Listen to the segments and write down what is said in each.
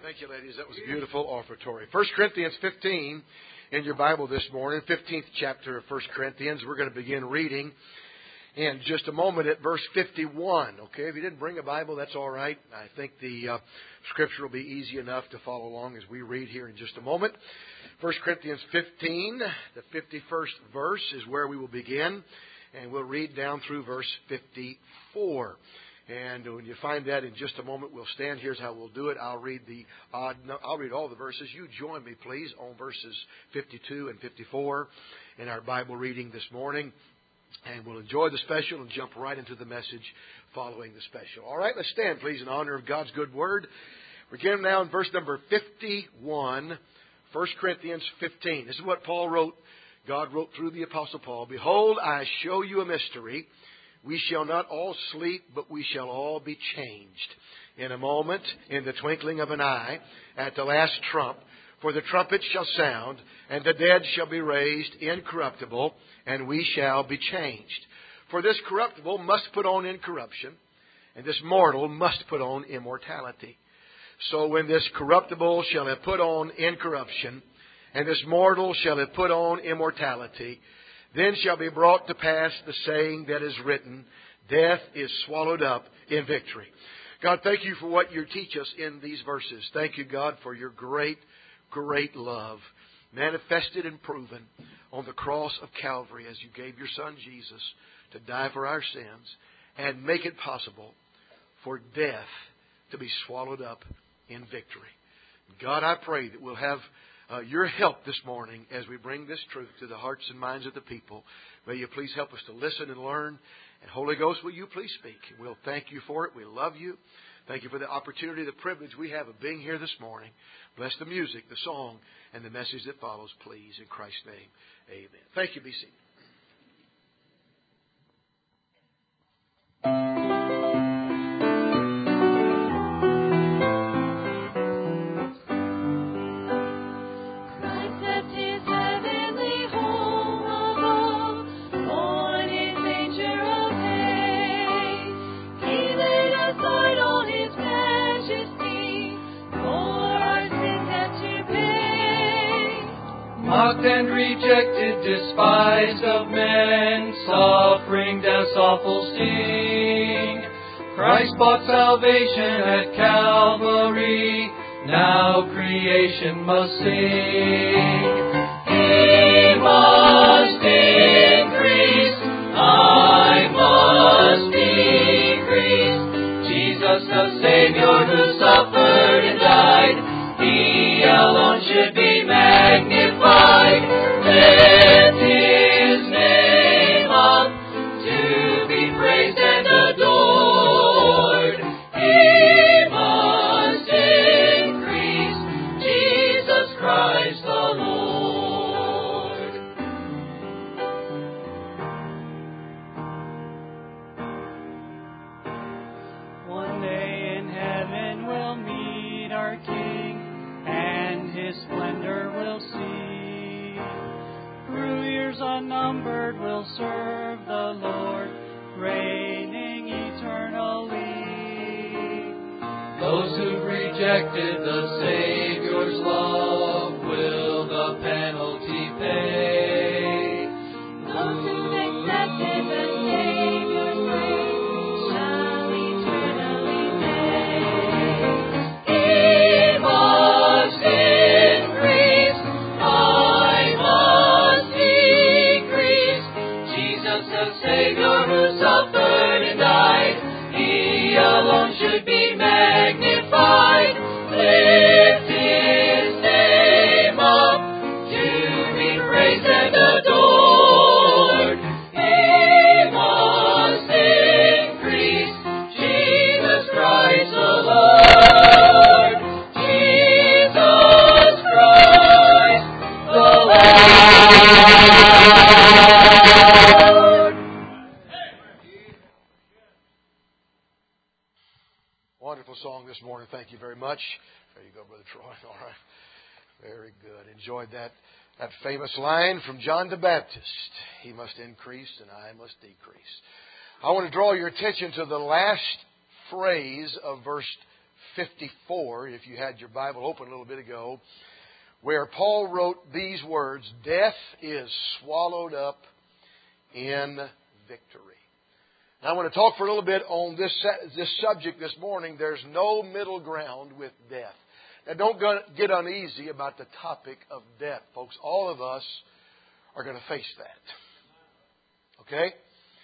Thank you, ladies. That was a beautiful offertory. 1 Corinthians 15 in your Bible this morning, 15th chapter of 1 Corinthians. We're going to begin reading in just a moment at verse 51. Okay, if you didn't bring a Bible, that's all right. I think the Scripture will be easy enough to follow along as we read here in just a moment. 1 Corinthians 15, the 51st verse is where we will begin, and we'll read down through verse 54. And when you find that in just a moment, we'll stand. Here's how we'll do it. I'll read all the verses. You join me, please, on verses 52 and 54 in our Bible reading this morning. And we'll enjoy the special and jump right into the message following the special. All right, let's stand, please, in honor of God's good word. We're beginning now in verse number 51, 1 Corinthians 15. This is what Paul wrote. God wrote through the Apostle Paul. Behold, I show you a mystery. We shall not all sleep, but we shall all be changed. In a moment, in the twinkling of an eye, at the last trump. For the trumpet shall sound, and the dead shall be raised incorruptible, and we shall be changed. For this corruptible must put on incorruption, and this mortal must put on immortality. So when this corruptible shall have put on incorruption, and this mortal shall have put on immortality, then shall be brought to pass the saying that is written, death is swallowed up in victory. God, thank you for what you teach us in these verses. Thank you, God, for your great, great love manifested and proven on the cross of Calvary as you gave your Son Jesus to die for our sins and make it possible for death to be swallowed up in victory. God, I pray that we'll have your help this morning as we bring this truth to the hearts and minds of the people. May you please help us to listen and learn. And Holy Ghost, will you please speak? We'll thank you for it. We love you. Thank you for the opportunity, the privilege we have of being here this morning. Bless the music, the song, and the message that follows, please. In Christ's name, amen. Thank you. Be seated. Mocked and rejected, despised of men, suffering death's awful sting. Christ bought salvation at Calvary, now creation must sing. He must increase, I must decrease. Jesus the Savior who suffered and died, He alone should be magnified. Lift His name up to be praised and adored. He must increase, Jesus Christ the Lord. One day in heaven we'll meet our King, and His splendor we'll see. Through years unnumbered we'll serve the Lord, reigning eternally. Those who've rejected the Savior's love will the penalty pay. Those who've accepted the Savior's grace shall eternally pay. He must increase, I must decrease. Jesus the Savior who suffered and died, He alone should be magnified. Lift His name up to be praised and adored. He must increase, Jesus Christ the Lord. Jesus Christ the Lord. Wonderful song this morning. Thank you very much. There you go, Brother Troy. All right. Very good. Enjoyed that famous line from John the Baptist. He must increase and I must decrease. I want to draw your attention to the last phrase of verse 54, if you had your Bible open a little bit ago, where Paul wrote these words, "Death is swallowed up in victory." Now, I want to talk for a little bit on this subject this morning. There's no middle ground with death. Now, don't get uneasy about the topic of death, folks. All of us are going to face that. Okay?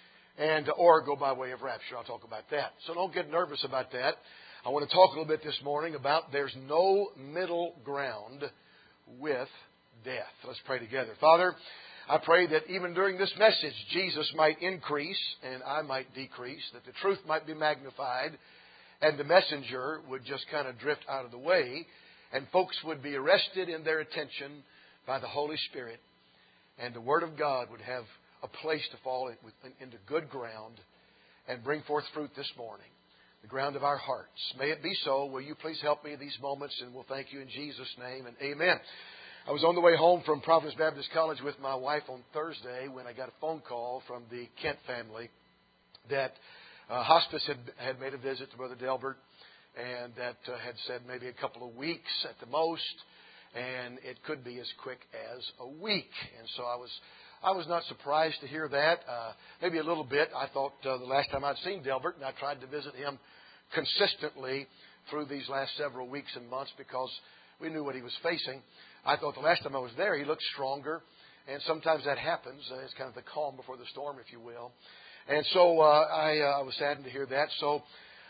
Or go by way of rapture. I'll talk about that. So don't get nervous about that. I want to talk a little bit this morning about there's no middle ground with death. Let's pray together. Father, I pray that even during this message, Jesus might increase and I might decrease, that the truth might be magnified and the messenger would just kind of drift out of the way and folks would be arrested in their attention by the Holy Spirit and the Word of God would have a place to fall into good ground and bring forth fruit this morning, the ground of our hearts. May it be so. Will you please help me in these moments, and we'll thank you in Jesus' name, and amen. I was on the way home from Providence Baptist College with my wife on Thursday when I got a phone call from the Kent family that hospice had made a visit to Brother Delbert, and that had said maybe a couple of weeks at the most, and it could be as quick as a week. And so I was not surprised to hear that. Maybe a little bit. I thought the last time I'd seen Delbert, and I tried to visit him consistently through these last several weeks and months because we knew what he was facing. I thought the last time I was there, he looked stronger. And sometimes that happens. It's kind of the calm before the storm, if you will. And so I was saddened to hear that. So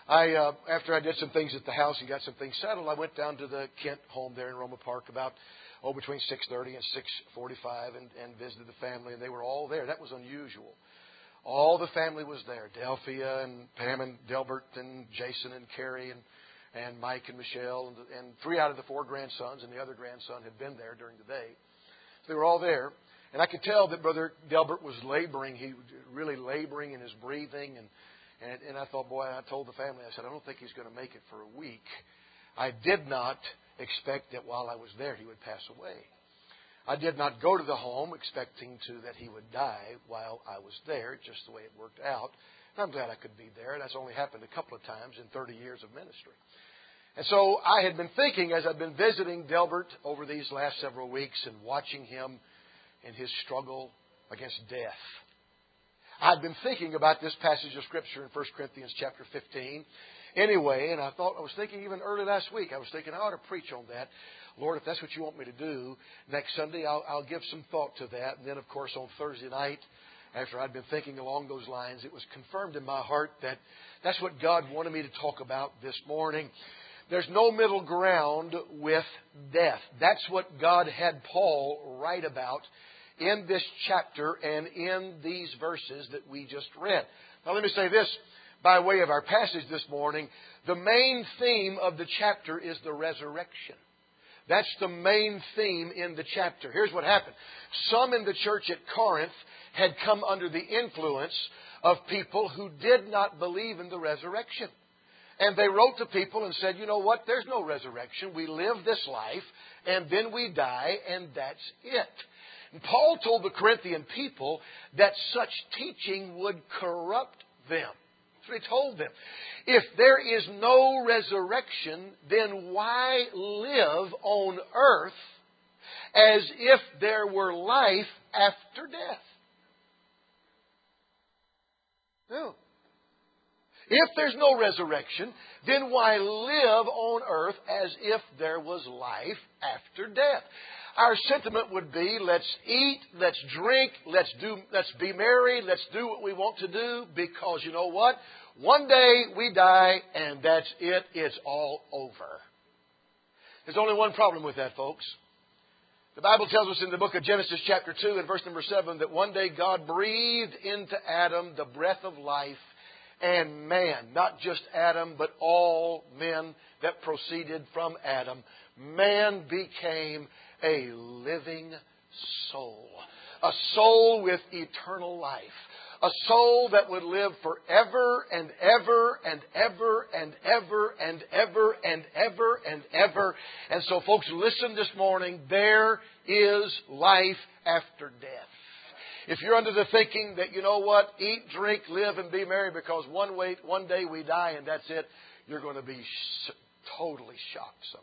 after I did some things at the house and got some things settled, I went down to the Kent home there in Roma Park about between 6:30 and 6:45 and visited the family, and they were all there. That was unusual. All the family was there. Delphia and Pam and Delbert and Jason and Carrie and Mike and Michelle and 3 out of the 4 grandsons, and the other grandson had been there during the day. So they were all there. And I could tell that Brother Delbert was laboring. He was really laboring in his breathing. And I thought, boy, I told the family, I said, I don't think he's going to make it for a week. I did not expect that while I was there he would pass away. I did not go to the home expecting that he would die while I was there, just the way it worked out. And I'm glad I could be there. That's only happened a couple of times in 30 years of ministry. And so I had been thinking as I've been visiting Delbert over these last several weeks and watching him in his struggle against death. I'd been thinking about this passage of Scripture in 1 Corinthians chapter 15 anyway, and I was thinking even early last week, I was thinking I ought to preach on that. Lord, if that's what you want me to do, next Sunday I'll give some thought to that. And then, of course, on Thursday night, after I'd been thinking along those lines, it was confirmed in my heart that that's what God wanted me to talk about this morning. There's no middle ground with death. That's what God had Paul write about in this chapter and in these verses that we just read. Now let me say this by way of our passage this morning. The main theme of the chapter is the resurrection. That's the main theme in the chapter. Here's what happened. Some in the church at Corinth had come under the influence of people who did not believe in the resurrection. And they wrote to people and said, you know what, there's no resurrection. We live this life and then we die and that's it. And Paul told the Corinthian people that such teaching would corrupt them. That's what he told them. If there is no resurrection, then why live on earth as if there were life after death? No. If there's no resurrection, then why live on earth as if there was life after death? Our sentiment would be, let's eat, let's drink, let's be merry, let's do what we want to do, because you know what? One day we die and that's it. It's all over. There's only one problem with that, folks. The Bible tells us in the book of Genesis chapter 2 and verse number 7 that one day God breathed into Adam the breath of life, and man, not just Adam, but all men that proceeded from Adam, man became a living soul. A soul with eternal life. A soul that would live forever and ever and ever and ever and ever and ever and ever. And so, folks, listen this morning. There is life after death. If you're under the thinking that, you know what, eat, drink, live, and be merry because one day we die and that's it, you're going to be totally shocked someday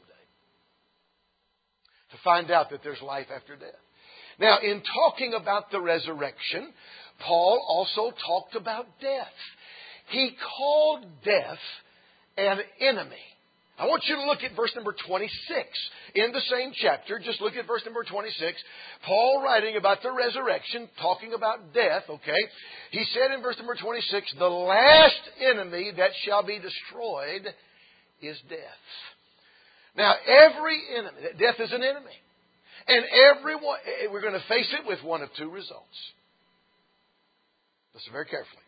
to find out that there's life after death. Now, in talking about the resurrection, Paul also talked about death. He called death an enemy. I want you to look at verse number 26 in the same chapter. Just look at verse number 26. Paul writing about the resurrection, talking about death, okay? He said in verse number 26, the last enemy that shall be destroyed is death. Now, every enemy, death is an enemy. And everyone, we're going to face it with one of two results. Listen very carefully.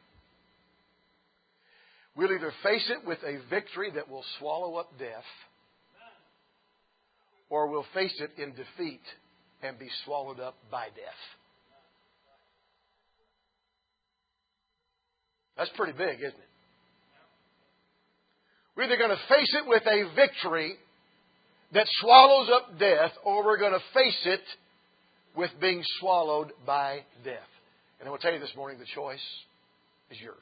We'll either face it with a victory that will swallow up death, or we'll face it in defeat and be swallowed up by death. That's pretty big, isn't it? We're either going to face it with a victory that swallows up death, or we're going to face it with being swallowed by death. And I will tell you this morning, the choice is yours.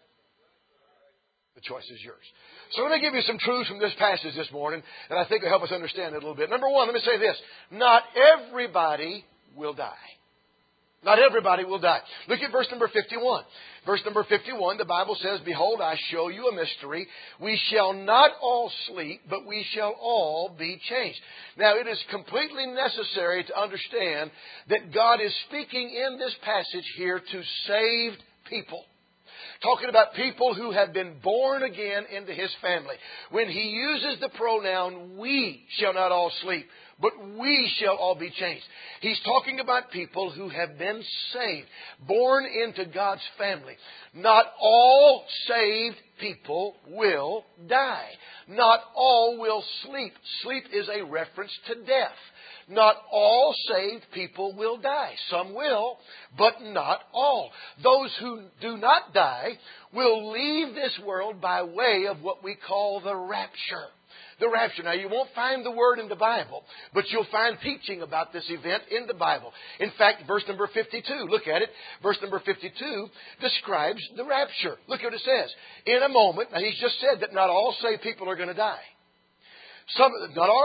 The choice is yours. So let me give you some truths from this passage this morning that I think will help us understand it a little bit. Number one, let me say this. Not everybody will die. Not everybody will die. Look at verse number 51. Verse number 51, the Bible says, behold, I show you a mystery. We shall not all sleep, but we shall all be changed. Now, it is completely necessary to understand that God is speaking in this passage here to saved people. Talking about people who have been born again into His family. When He uses the pronoun, we shall not all sleep, but we shall all be changed. He's talking about people who have been saved, born into God's family. Not all saved people will die. Not all will sleep. Sleep is a reference to death. Not all saved people will die. Some will, but not all. Those who do not die will leave this world by way of what we call the rapture. The rapture. Now, you won't find the word in the Bible, but you'll find teaching about this event in the Bible. In fact, verse number 52, look at it. Verse number 52 describes the rapture. Look at what it says. In a moment, now He's just said that not all saved people are going to die. Some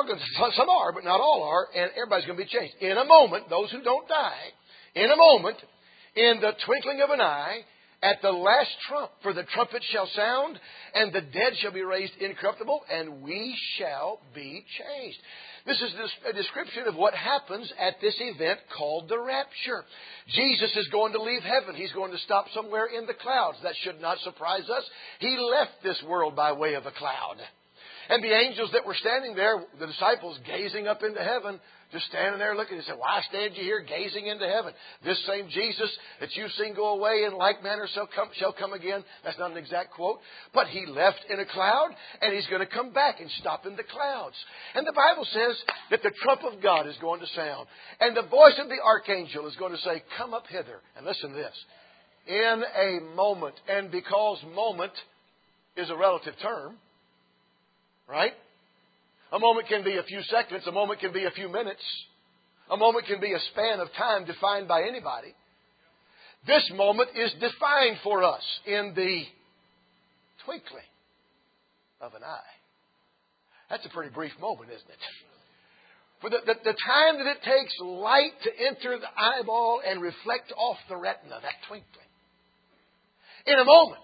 are, but not all are, and everybody's going to be changed. In a moment, those who don't die, in a moment, in the twinkling of an eye, at the last trump, for the trumpet shall sound, and the dead shall be raised incorruptible, and we shall be changed. This is a description of what happens at this event called the rapture. Jesus is going to leave heaven. He's going to stop somewhere in the clouds. That should not surprise us. He left this world by way of a cloud. And the angels that were standing there, the disciples gazing up into heaven, just standing there looking, they said, why stand you here gazing into heaven? This same Jesus that you've seen go away in like manner shall come again. That's not an exact quote. But He left in a cloud, and He's going to come back and stop in the clouds. And the Bible says that the trump of God is going to sound. And the voice of the archangel is going to say, come up hither. And listen to this. In a moment, and because moment is a relative term, right? A moment can be a few seconds. A moment can be a few minutes. A moment can be a span of time defined by anybody. This moment is defined for us in the twinkling of an eye. That's a pretty brief moment, isn't it? For the time that it takes light to enter the eyeball and reflect off the retina, that twinkling. In a moment.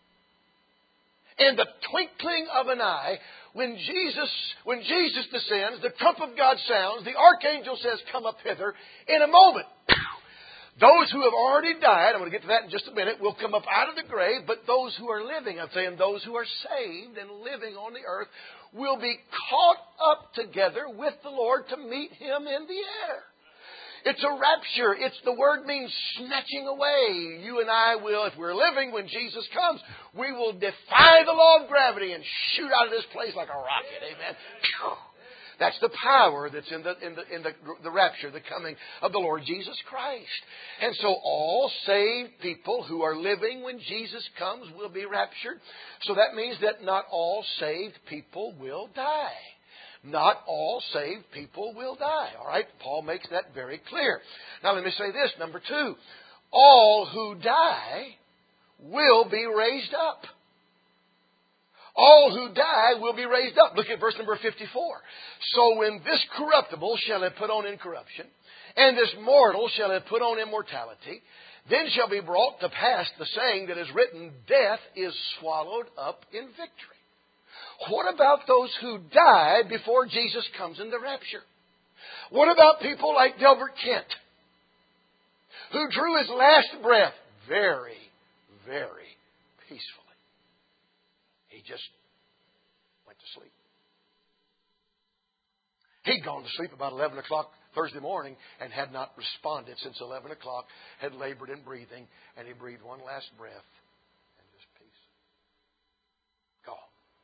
In the twinkling of an eye, when Jesus descends, the trump of God sounds, the archangel says, come up hither. In a moment, those who have already died, I'm going to get to that in just a minute, will come up out of the grave. But those who are living, I'm saying those who are saved and living on the earth, will be caught up together with the Lord to meet Him in the air. It's a rapture. The word means snatching away. You and I will, if we're living when Jesus comes, we will defy the law of gravity and shoot out of this place like a rocket. Amen. That's the power that's in the rapture, the coming of the Lord Jesus Christ. And so all saved people who are living when Jesus comes will be raptured. So that means that not all saved people will die. Not all saved people will die. All right? Paul makes that very clear. Now let me say this. Number two. All who die will be raised up. All who die will be raised up. Look at verse number 54. So when this corruptible shall have put on incorruption, and this mortal shall have put on immortality, then shall be brought to pass the saying that is written, death is swallowed up in victory. What about those who die before Jesus comes in the rapture? What about people like Delbert Kent, who drew his last breath very, very peacefully? He just went to sleep. He'd gone to sleep about 11 o'clock Thursday morning and had not responded since 11 o'clock, had labored in breathing, and he breathed one last breath and just peace. Gone.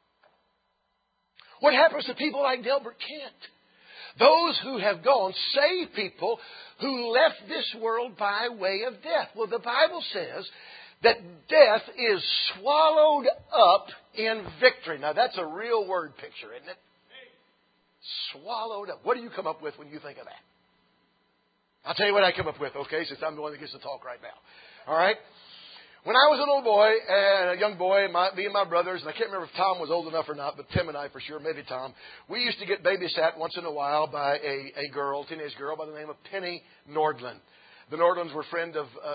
What happens to people like Delbert Kent? Those who have gone, saved people who left this world by way of death. Well, the Bible says that death is swallowed up in victory. Now, that's a real word picture, isn't it? Swallowed up. What do you come up with when you think of that? I'll tell you what I come up with, okay, since I'm the one that gets to talk right now. All right? When I was an old boy, and a young boy, me and my brothers, and I can't remember if Tom was old enough or not, but Tim and I for sure, maybe Tom, we used to get babysat once in a while by a teenage girl by the name of Penny Nordland. The Nordlands were friends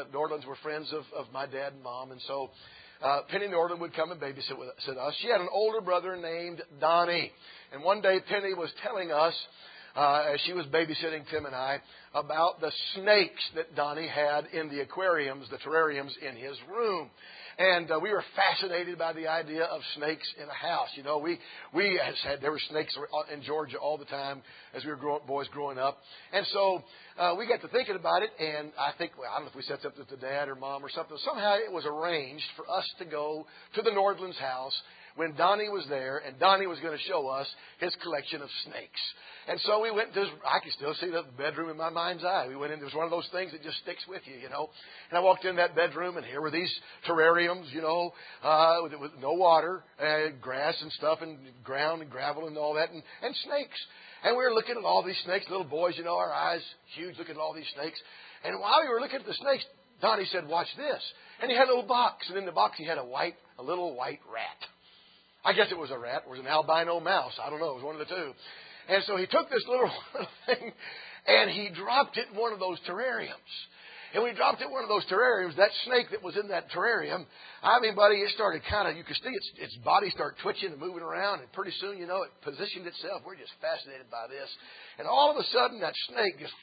of my dad and mom, and so Penny Nordland would come and babysit us. She had an older brother named Donnie, and one day Penny was telling us, as she was babysitting Tim and I, about the snakes that Donnie had in the aquariums, the terrariums in his room. And we were fascinated by the idea of snakes in a house. You know, there were snakes in Georgia all the time as we were boys growing up. And so we got to thinking about it, and I think, I don't know if we set something to Dad or Mom or something. Somehow it was arranged for us to go to the Nordlands' house when Donnie was there, and Donnie was going to show us his collection of snakes. And so we went to I can still see the bedroom in my mind's eye. We went in, it was one of those things that just sticks with you, you know. And I walked in that bedroom, and here were these terrariums, you know, with no water, grass and stuff, and ground and gravel and all that, and snakes. And we were looking at all these snakes, little boys, you know, our eyes huge, looking at all these snakes. And while we were looking at the snakes, Donnie said, watch this. And he had a little box, and in the box he had a little white rat. I guess it was a rat. It was an albino mouse. I don't know. It was one of the two. And so he took this little thing and he dropped it in one of those terrariums. And when he dropped it in one of those terrariums, that snake that was in that terrarium, I mean, buddy, it started you could see its body start twitching and moving around. And pretty soon, you know, it positioned itself. We're just fascinated by this. And all of a sudden, that snake just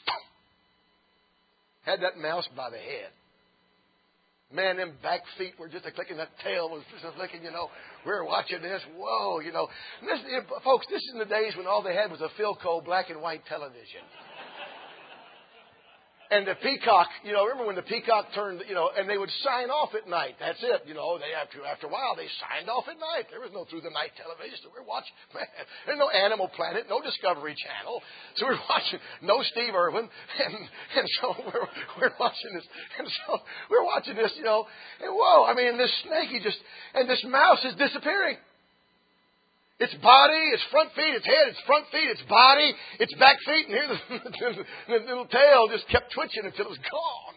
had that mouse by the head. Man, them back feet were just a-clicking. That tail was just a-clicking, you know. We were watching this. Whoa, you know. And folks, this is in the days when all they had was a Philco black and white television. And the Peacock, you know, remember when the Peacock turned, you know, and they would sign off at night. That's it. You know, after a while, they signed off at night. There was no through-the-night television. So we're watching, man, there's no Animal Planet, no Discovery Channel. So we're watching, no Steve Irwin. And so we're watching this. And so we're watching this, you know. And whoa, I mean, this snake, and this mouse is disappearing. Its body, its front feet, its head, its front feet, its body, its back feet, and here the little tail just kept twitching until it was gone.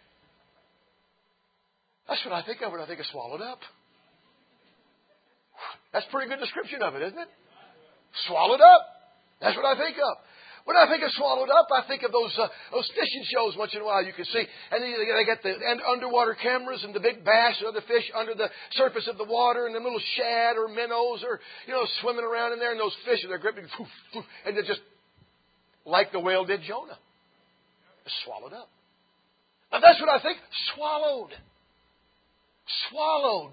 That's what I think of when I think of swallowed up. That's a pretty good description of it, isn't it? Swallowed up. That's what I think of. When I think of swallowed up, I think of those fishing shows once in a while you can see. And they got the underwater cameras and the big bass or other fish under the surface of the water and the little shad or minnows or, you know, swimming around in there. And those fish, and they're gripping, and they're just like the whale did Jonah. Swallowed up. Now that's what I think. Swallowed. Swallowed.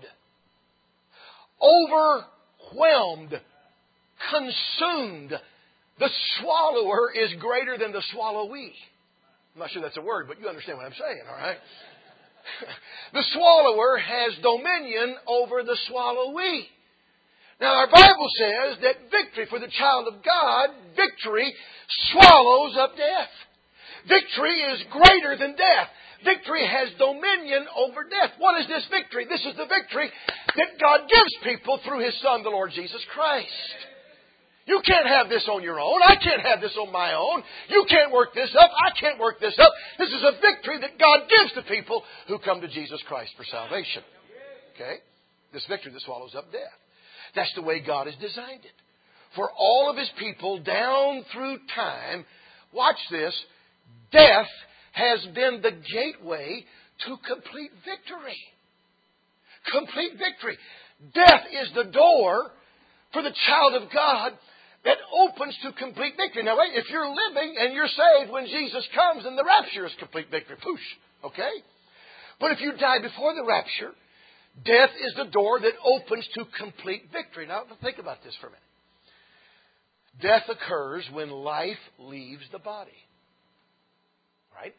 Overwhelmed. Consumed. The swallower is greater than the swallowee. I'm not sure that's a word, but you understand what I'm saying, all right? The swallower has dominion over the swallowee. Now, our Bible says that victory for the child of God, victory swallows up death. Victory is greater than death. Victory has dominion over death. What is this victory? This is the victory that God gives people through His Son, the Lord Jesus Christ. You can't have this on your own. I can't have this on my own. You can't work this up. I can't work this up. This is a victory that God gives to people who come to Jesus Christ for salvation. Okay? This victory that swallows up death. That's the way God has designed it. For all of His people down through time, watch this, death has been the gateway to complete victory. Complete victory. Death is the door for the child of God that opens to complete victory. Now wait, if you're living and you're saved when Jesus comes, then the rapture is complete victory. Poosh. Okay? But if you die before the rapture, death is the door that opens to complete victory. Now think about this for a minute. Death occurs when life leaves the body. Right?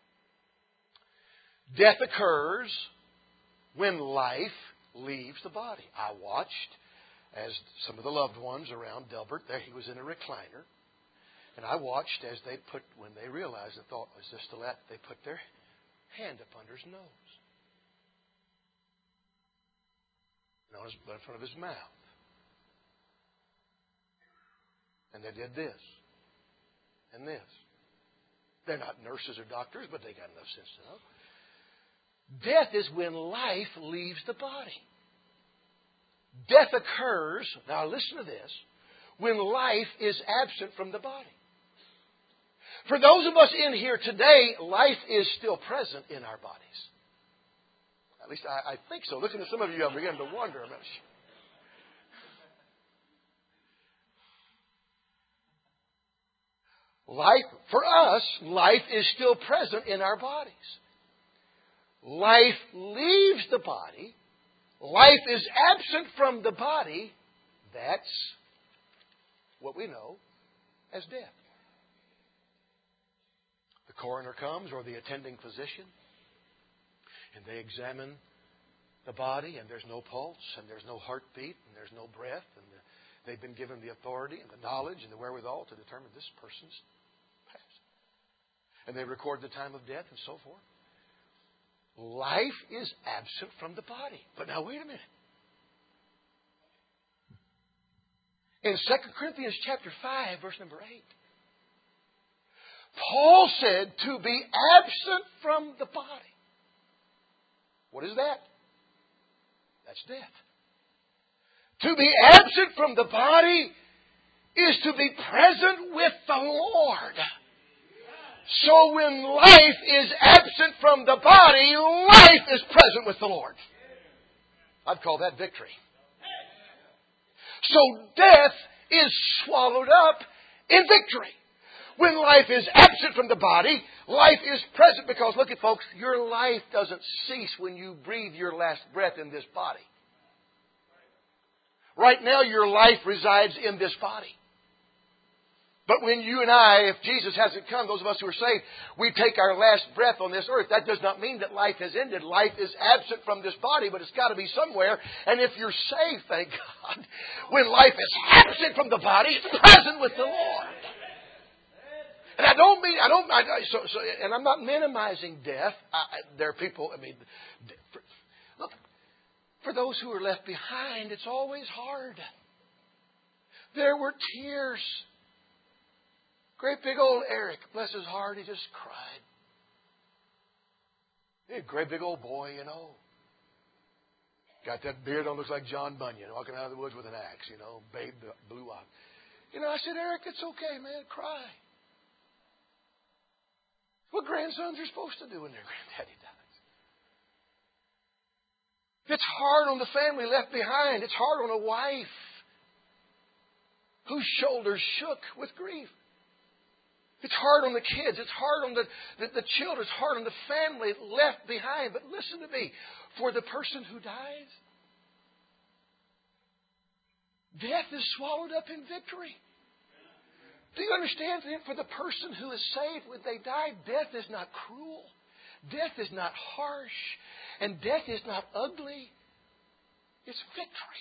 Death occurs when life leaves the body. I watched as some of the loved ones around Delbert, there he was in a recliner. And I watched as when they realized the thought was just to let, they put their hand up under his nose. In front of his mouth. And they did this. And this. They're not nurses or doctors, but they got enough sense to know. Death is when life leaves the body. Death occurs, now listen to this, when life is absent from the body. For those of us in here today, life is still present in our bodies. At least I think so. Looking at some of you, I'm beginning to wonder. I'm not sure. Life, for us, life is still present in our bodies. Life leaves the body. Life is absent from the body. That's what we know as death. The coroner comes or the attending physician, and they examine the body, and there's no pulse, and there's no heartbeat, and there's no breath, and they've been given the authority and the knowledge and the wherewithal to determine this person's passed. And they record the time of death and so forth. Life is absent from the body. But now wait a minute. In 2 Corinthians chapter 5, verse number 8, Paul said to be absent from the body. What is that? That's death. To be absent from the body is to be present with the Lord. So when life is absent from the body, life is present with the Lord. I'd call that victory. So death is swallowed up in victory. When life is absent from the body, life is present because, look at folks, your life doesn't cease when you breathe your last breath in this body. Right now your life resides in this body. But when you and I, if Jesus hasn't come, those of us who are saved, we take our last breath on this earth. That does not mean that life has ended. Life is absent from this body, but it's got to be somewhere. And if you're saved, thank God, when life is absent from the body, it's present with the Lord. And and I'm not minimizing death. There are people, look, for those who are left behind, it's always hard. There were tears. Great big old Eric, bless his heart, he just cried. He's a great big old boy, you know. Got that beard on, looks like John Bunyan, walking out of the woods with an axe, you know, babe blue eye. You know, I said, Eric, it's okay, man, cry. What grandsons are supposed to do when their granddaddy dies. It's hard on the family left behind. It's hard on a wife whose shoulders shook with grief. It's hard on the kids. It's hard on the children. It's hard on the family left behind. But listen to me. For the person who dies, death is swallowed up in victory. Do you understand? For the person who is saved when they die, death is not cruel. Death is not harsh. And death is not ugly. It's victory.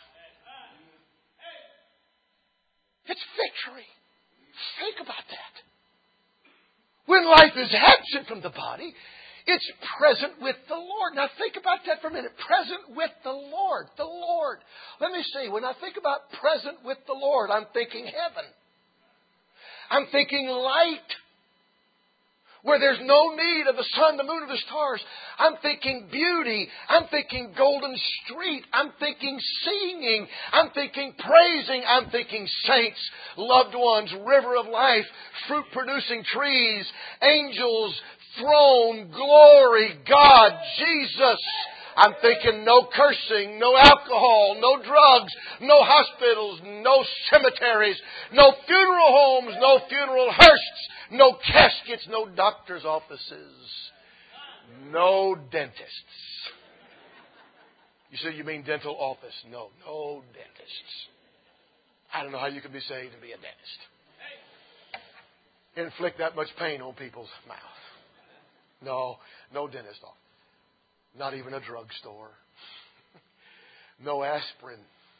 It's victory. Think about that. When life is absent from the body, it's present with the Lord. Now think about that for a minute. Present with the Lord. The Lord. Let me see. When I think about present with the Lord, I'm thinking heaven. I'm thinking light. where there's no need of the sun, the moon, or the stars. I'm thinking beauty. I'm thinking golden street. I'm thinking singing. I'm thinking praising. I'm thinking saints, loved ones, river of life, fruit-producing trees, angels, throne, glory, God, Jesus. I'm thinking no cursing, no alcohol, no drugs, no hospitals, no cemeteries, no funeral homes, no funeral hearses, no caskets, no doctor's offices, no dentists. You say you mean dental office? No dentists. I don't know how you can be saved and be a dentist. Inflict that much pain on people's mouth. No dentist office. Not even a drugstore. No aspirin.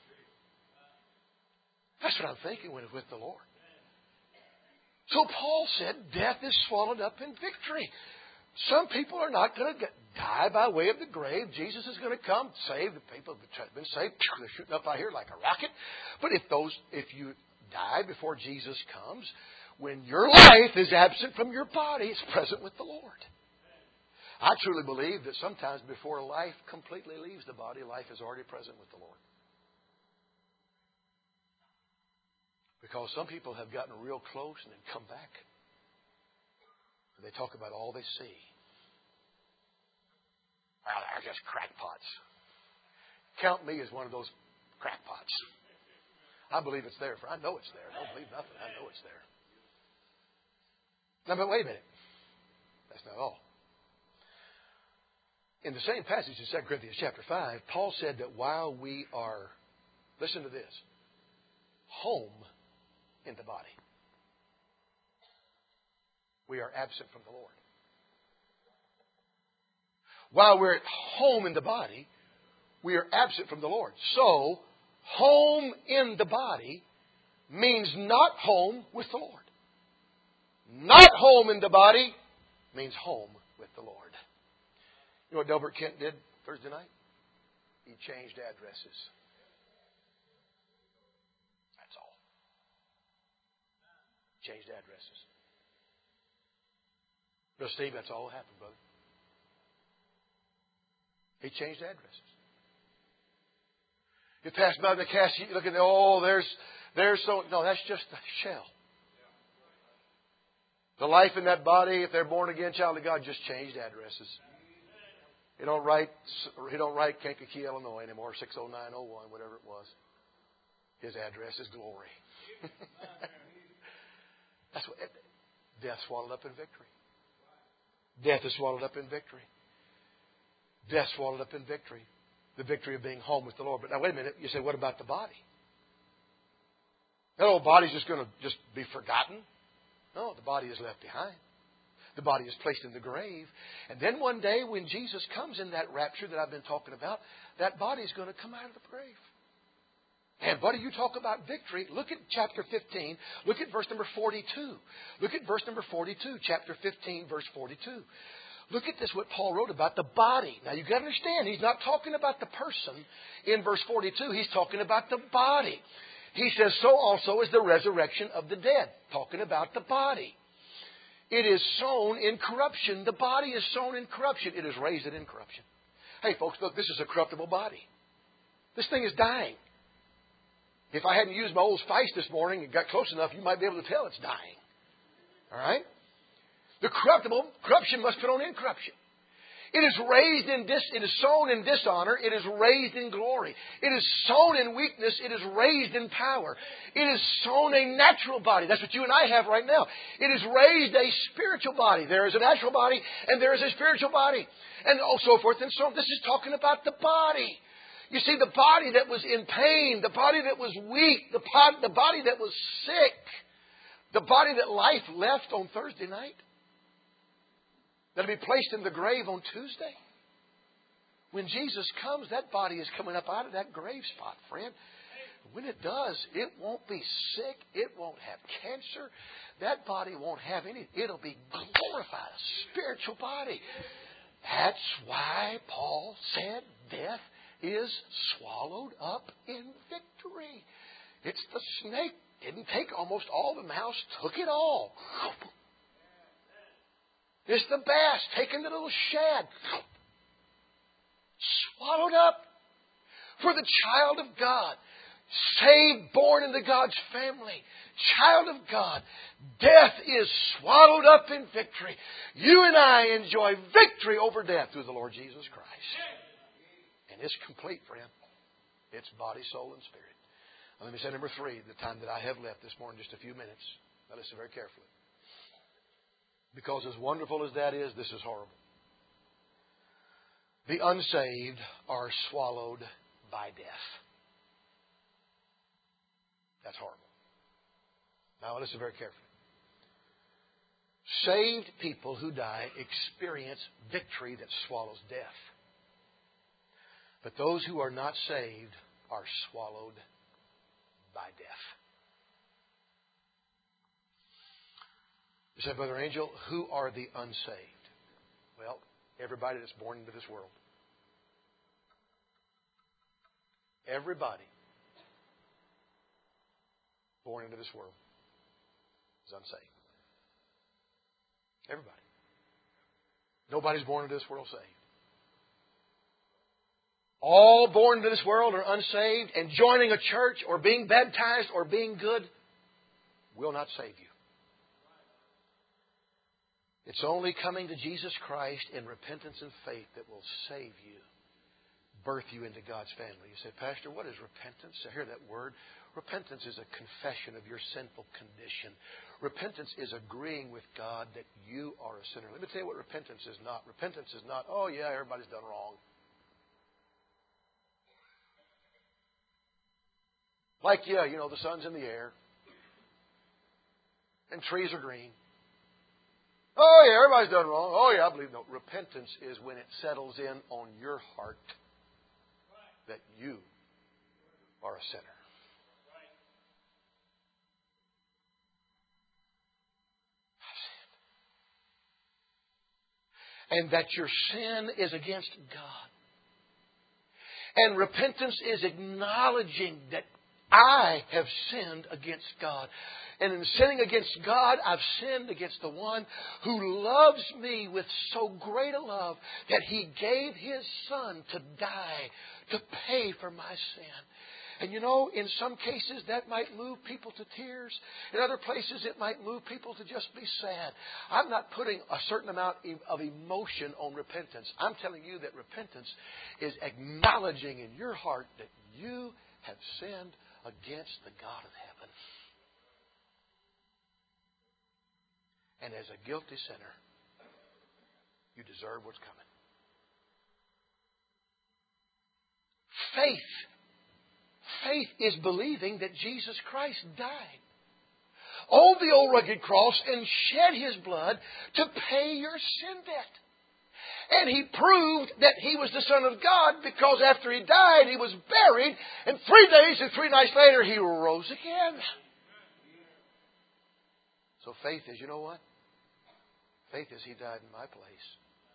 That's what I'm thinking when it's with the Lord. So Paul said death is swallowed up in victory. Some people are not going to die by way of the grave. Jesus is going to come, save the people that have been saved. They're shooting up out here like a rocket. But if you die before Jesus comes, when your life is absent from your body, it's present with the Lord. I truly believe that sometimes before life completely leaves the body, life is already present with the Lord. Because some people have gotten real close and then come back. And they talk about all they see. Well, they're just crackpots. Count me as one of those crackpots. I believe it's there. I know it's there. I don't believe nothing. I know it's there. Now, but wait a minute. That's not all. In the same passage in 2 Corinthians chapter 5, Paul said that while we are, listen to this, home in the body, we are absent from the Lord. While we're at home in the body, we are absent from the Lord. So, home in the body means not home with the Lord. Not home in the body means home with the Lord. You know what Delbert Kent did Thursday night? He changed addresses. That's all. Changed addresses. No, Steve, that's all that happened, brother. He changed addresses. You pass by the casket, you look at there's so... No, that's just a shell. The life in that body, if they're born again, child of God, just changed addresses. He don't write Kankakee, Illinois anymore, 60901, whatever it was. His address is glory. That's what death swallowed up in victory. Death is swallowed up in victory. Death swallowed up in victory. The victory of being home with the Lord. But now wait a minute. You say, what about the body? That old body's just going to just be forgotten? No, the body is left behind. The body is placed in the grave. And then one day when Jesus comes in that rapture that I've been talking about, that body is going to come out of the grave. And buddy, you talk about victory. Look at chapter 15. Look at verse number 42. Look at verse number 42. Chapter 15, verse 42. Look at this, what Paul wrote about the body. Now you've got to understand, he's not talking about the person in verse 42. He's talking about the body. He says, so also is the resurrection of the dead. Talking about the body. It is sown in corruption. The body is sown in corruption. It is raised in incorruption. Hey, folks, look, this is a corruptible body. This thing is dying. If I hadn't used my Old Spice this morning and got close enough, you might be able to tell it's dying. All right? The corruption must put on incorruption. It is raised it is sown in dishonor. It is raised in glory. It is sown in weakness. It is raised in power. It is sown a natural body. That's what you and I have right now. It is raised a spiritual body. There is a natural body and there is a spiritual body. And so forth and so on. This is talking about the body. You see, the body that was in pain, the body that was weak, the body that was sick, the body that life left on Thursday night, that'll be placed in the grave on Tuesday. When Jesus comes, that body is coming up out of that grave spot, friend. When it does, it won't be sick. It won't have cancer. That body won't have any. It'll be glorified, a spiritual body. That's why Paul said death is swallowed up in victory. It's the snake. Didn't take almost all the mouse, took it all. It's the bass taking the little shad. Swallowed up. For the child of God, saved, born into God's family, child of God, death is swallowed up in victory. You and I enjoy victory over death through the Lord Jesus Christ. And it's complete, friend. It's body, soul, and spirit. Now, let me say number 3, the time that I have left this morning, just a few minutes. Now listen very carefully. Because as wonderful as that is, this is horrible. The unsaved are swallowed by death. That's horrible. Now listen very carefully. Saved people who die experience victory that swallows death. But those who are not saved are swallowed by death. You say, Brother Angel, who are the unsaved? Well, everybody that's born into this world. Everybody born into this world is unsaved. Everybody. Nobody's born into this world saved. All born into this world are unsaved, and joining a church or being baptized or being good will not save you. It's only coming to Jesus Christ in repentance and faith that will save you, birth you into God's family. You say, Pastor, what is repentance? I hear that word. Repentance is a confession of your sinful condition. Repentance is agreeing with God that you are a sinner. Let me tell you what repentance is not. Repentance is not, oh yeah, everybody's done wrong. Like, yeah, you know, the sun's in the air. And trees are green. Oh yeah, everybody's done wrong. Oh yeah, I believe. No, repentance is when it settles in on your heart that you are a sinner. And that your sin is against God. And repentance is acknowledging that I have sinned against God. And in sinning against God, I've sinned against the one who loves me with so great a love that He gave His Son to die, to pay for my sin. And you know, in some cases that might move people to tears. In other places it might move people to just be sad. I'm not putting a certain amount of emotion on repentance. I'm telling you that repentance is acknowledging in your heart that you have sinned against the God of heaven. And as a guilty sinner, you deserve what's coming. Faith. Faith is believing that Jesus Christ died on the old rugged cross and shed His blood to pay your sin debt. And He proved that He was the Son of God because after He died, He was buried, and 3 days and 3 nights later, He rose again. So faith is, you know what? Faith is He died in my place.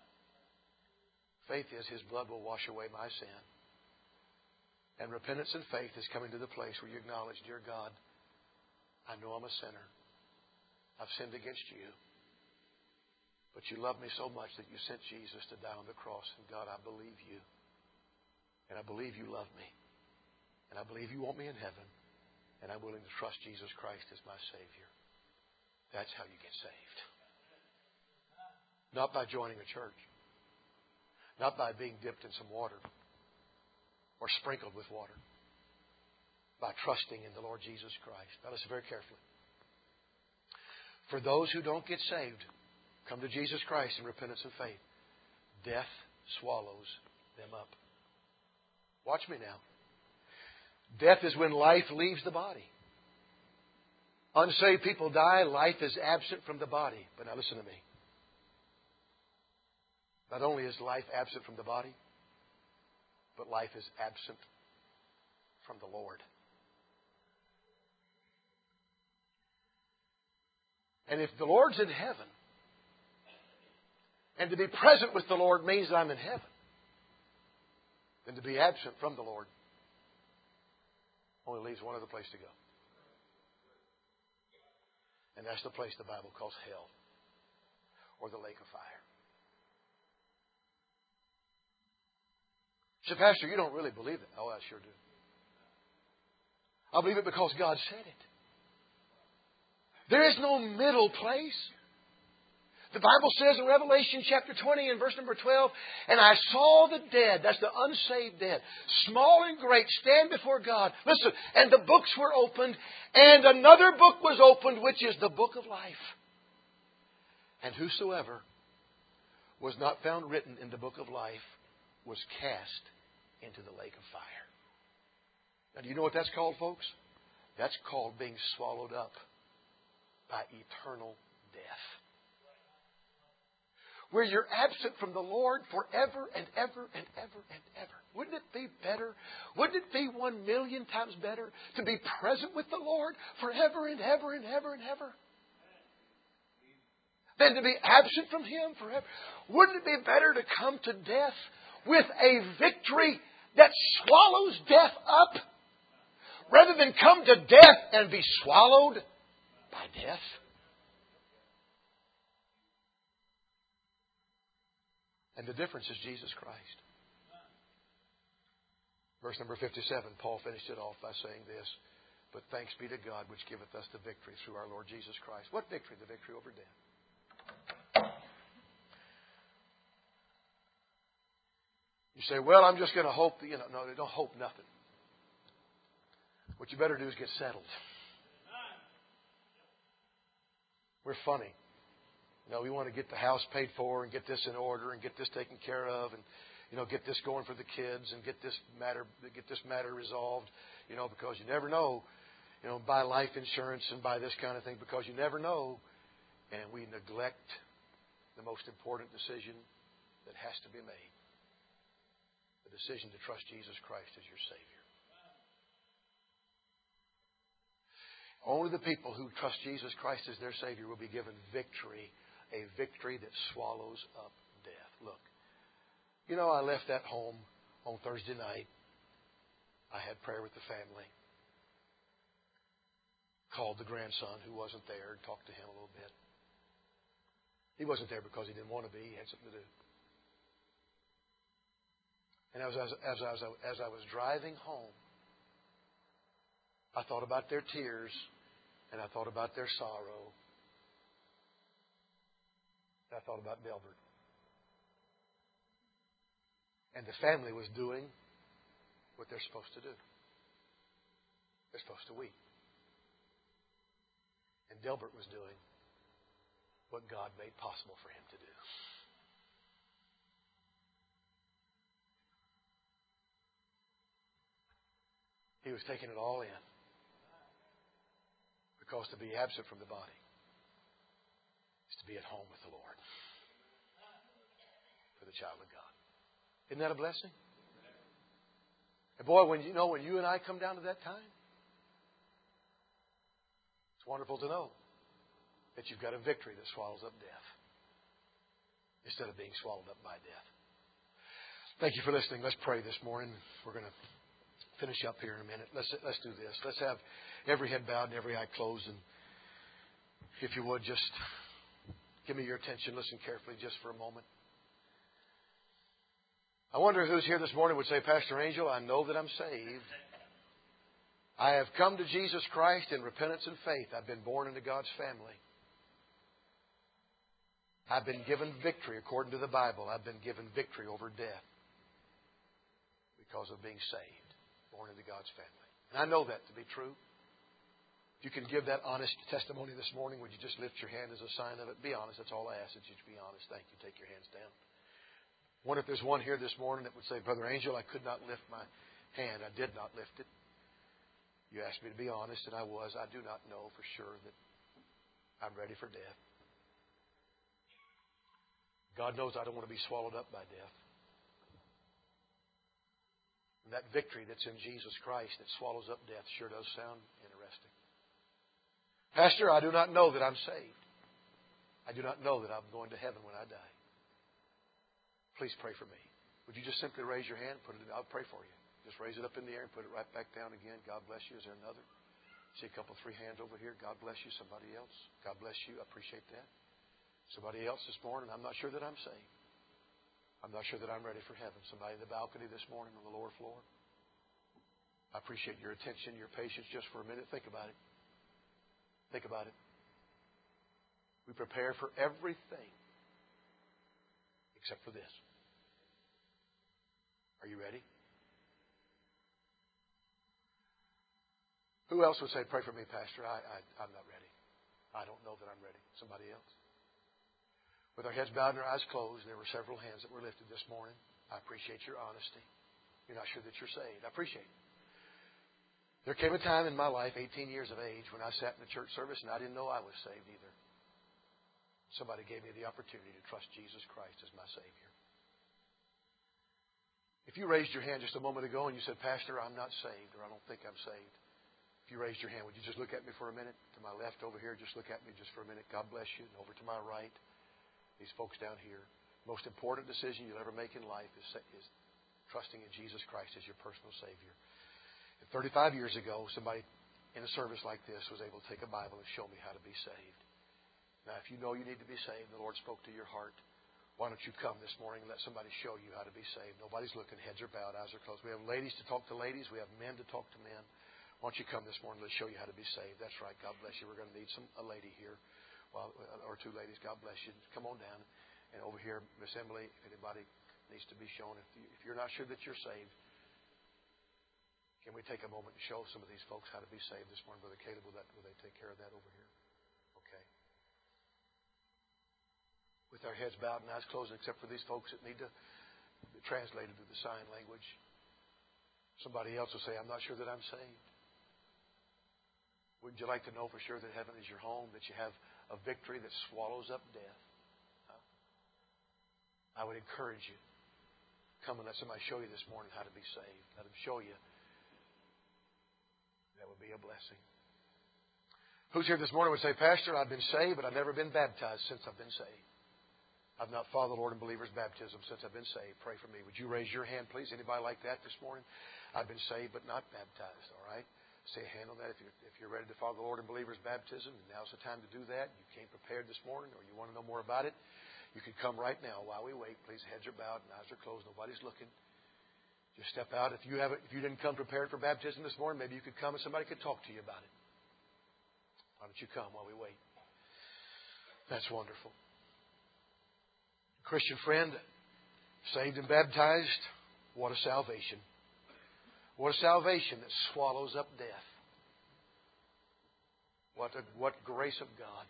Faith is His blood will wash away my sin. And repentance and faith is coming to the place where you acknowledge, dear God, I know I'm a sinner. I've sinned against you. But you love me so much that you sent Jesus to die on the cross. And God, I believe you. And I believe you love me. And I believe you want me in heaven. And I'm willing to trust Jesus Christ as my Savior. That's how you get saved. Not by joining a church. Not by being dipped in some water. Or sprinkled with water. By trusting in the Lord Jesus Christ. Now listen very carefully. For those who don't get saved, come to Jesus Christ in repentance and faith, death swallows them up. Watch me now. Death is when life leaves the body. Unsaved people die, life is absent from the body. But now listen to me. Not only is life absent from the body, but life is absent from the Lord. And if the Lord's in heaven, and to be present with the Lord means that I'm in heaven, then to be absent from the Lord only leaves one other place to go. And that's the place the Bible calls hell. or the lake of fire. You say, Pastor, you don't really believe it. Oh, I sure do. I believe it because God said it. There is no middle place. The Bible says in Revelation chapter 20 and verse number 12, and I saw the dead, that's the unsaved dead, small and great, stand before God. Listen, and the books were opened, and another book was opened, which is the book of life. And whosoever was not found written in the book of life was cast into the lake of fire. Now, do you know what that's called, folks? That's called being swallowed up by eternal death. Where you're absent from the Lord forever and ever and ever and ever. Wouldn't it be better? Wouldn't it be 1,000,000 times better to be present with the Lord forever and ever and ever and ever? Than to be absent from Him forever? Wouldn't it be better to come to death with a victory that swallows death up, rather than come to death and be swallowed by death? And the difference is Jesus Christ. Verse number 57, Paul finished it off by saying this, but thanks be to God which giveth us the victory through our Lord Jesus Christ. What victory? The victory over death. You say, well, I'm just going to hope that, no, don't hope nothing. What you better do is get settled. We're funny. We want to get the house paid for and get this in order and get this taken care of and, get this going for the kids and get this matter resolved, because you never know, buy life insurance and buy this kind of thing because you never know. And we neglect the most important decision that has to be made. The decision to trust Jesus Christ as your Savior. Only the people who trust Jesus Christ as their Savior will be given victory, a victory that swallows up death. Look, I left that home on Thursday night. I had prayer with the family. Called the grandson who wasn't there and talked to him a little bit. He wasn't there because he didn't want to be. He had something to do. And as I was driving home, I thought about their tears, and I thought about their sorrow, and I thought about Delbert. And the family was doing what they're supposed to do. They're supposed to weep. And Delbert was doing what God made possible for him to do. He was taking it all in. Because to be absent from the body is to be at home with the Lord. For the child of God. Isn't that a blessing? And boy, when you and I come down to that time, it's wonderful to know that you've got a victory that swallows up death instead of being swallowed up by death. Thank you for listening. Let's pray this morning. We're going to finish up here in a minute. Let's do this. Let's have every head bowed and every eye closed. And if you would, just give me your attention. Listen carefully just for a moment. I wonder who's here this morning would say, Pastor Angel, I know that I'm saved. I have come to Jesus Christ in repentance and faith. I've been born into God's family. I've been given victory according to the Bible. I've been given victory over death because of being saved, born into God's family. And I know that to be true. If you can give that honest testimony this morning, would you just lift your hand as a sign of it? Be honest. That's all I ask, that you be honest. Thank you. Take your hands down. I wonder if there's one here this morning that would say, Brother Angel, I could not lift my hand. I did not lift it. You asked me to be honest, and I was. I do not know for sure that I'm ready for death. God knows I don't want to be swallowed up by death. And that victory that's in Jesus Christ that swallows up death sure does sound interesting. Pastor, I do not know that I'm saved. I do not know that I'm going to heaven when I die. Please pray for me. Would you just simply raise your hand? I'll pray for you. Just raise it up in the air and put it right back down again. God bless you. Is there another? See a couple, 3 hands over here. God bless you. Somebody else. God bless you. I appreciate that. Somebody else this morning, I'm not sure that I'm saved. I'm not sure that I'm ready for heaven. Somebody in the balcony this morning on the lower floor. I appreciate your attention, your patience just for a minute. Think about it. Think about it. We prepare for everything except for this. Are you ready? Who else would say, pray for me, Pastor? I'm not ready. I don't know that I'm ready. Somebody else? With our heads bowed and our eyes closed, there were several hands that were lifted this morning. I appreciate your honesty. You're not sure that you're saved. I appreciate it. There came a time in my life, 18 years of age, when I sat in the church service and I didn't know I was saved either. Somebody gave me the opportunity to trust Jesus Christ as my Savior. If you raised your hand just a moment ago and you said, Pastor, I'm not saved, or I don't think I'm saved. If you raised your hand, would you just look at me for a minute? To my left over here, just look at me just for a minute. God bless you. And over to my right, these folks down here. Most important decision you'll ever make in life is trusting in Jesus Christ as your personal Savior. And 35 years ago, somebody in a service like this was able to take a Bible and show me how to be saved. Now, if you know you need to be saved, the Lord spoke to your heart, why don't you come this morning and let somebody show you how to be saved? Nobody's looking. Heads are bowed. Eyes are closed. We have ladies to talk to ladies. We have men to talk to men. Why don't you come this morning? Let's show you how to be saved. That's right. God bless you. We're going to need a lady here, or two ladies. God bless you. Come on down. And over here, Miss Emily, if anybody needs to be shown, if you're not sure that you're saved, can we take a moment and show some of these folks how to be saved this morning? Brother Caleb, will they take care of that over here? Okay. With our heads bowed and eyes closed, except for these folks that need to be translated to the sign language. Somebody else will say, I'm not sure that I'm saved. Wouldn't you like to know for sure that heaven is your home, that you have a victory that swallows up death? I would encourage you. Come and let somebody show you this morning how to be saved. Let them show you. That would be a blessing. Who's here this morning would say, Pastor, I've been saved, but I've never been baptized since I've been saved. I've not followed the Lord in believer's baptism since I've been saved. Pray for me. Would you raise your hand, please? Anybody like that this morning? I've been saved, but not baptized. All right? Say a hand on that. If you're ready to follow the Lord in believer's baptism, now's the time to do that. You came prepared this morning, or you want to know more about it, you can come right now while we wait. Please, heads are bowed and eyes are closed. Nobody's looking. Just step out. If you didn't come prepared for baptism this morning, maybe you could come and somebody could talk to you about it. Why don't you come while we wait? That's wonderful. Christian friend, saved and baptized, what a salvation. What a salvation that swallows up death. What grace of God.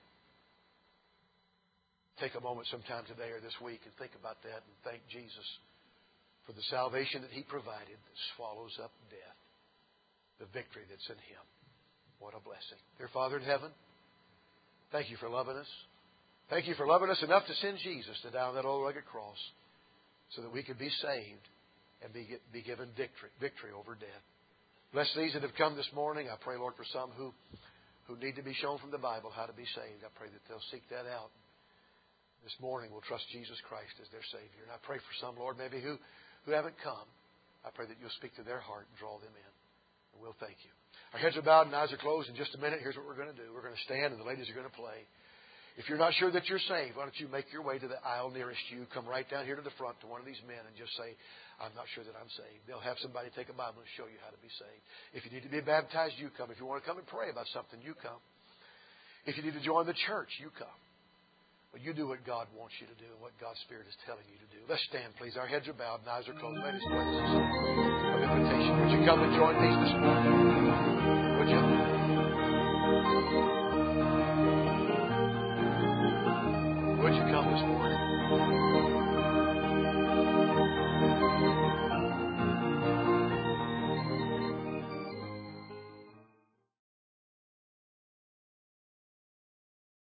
Take a moment sometime today or this week and think about that and thank Jesus for the salvation that He provided that swallows up death. The victory that's in Him. What a blessing. Dear Father in heaven, thank You for loving us. Thank You for loving us enough to send Jesus to die on that old rugged cross so that we could be saved and be given victory over death. Bless these that have come this morning. I pray, Lord, for some who need to be shown from the Bible how to be saved. I pray that they'll seek that out. This morning we'll trust Jesus Christ as their Savior. And I pray for some, Lord, maybe who haven't come. I pray that You'll speak to their heart and draw them in. And we'll thank You. Our heads are bowed and eyes are closed. In just a minute, here's what we're going to do. We're going to stand and the ladies are going to play. If you're not sure that you're saved, why don't you make your way to the aisle nearest you. Come right down here to the front to one of these men and just say, I'm not sure that I'm saved. They'll have somebody take a Bible and show you how to be saved. If you need to be baptized, you come. If you want to come and pray about something, you come. If you need to join the church, you come. But you do what God wants you to do and what God's Spirit is telling you to do. Let's stand, please. Our heads are bowed and eyes are closed. Ladies, play this song of invitation. Would you come and join me this morning? Would you? Would you come this morning?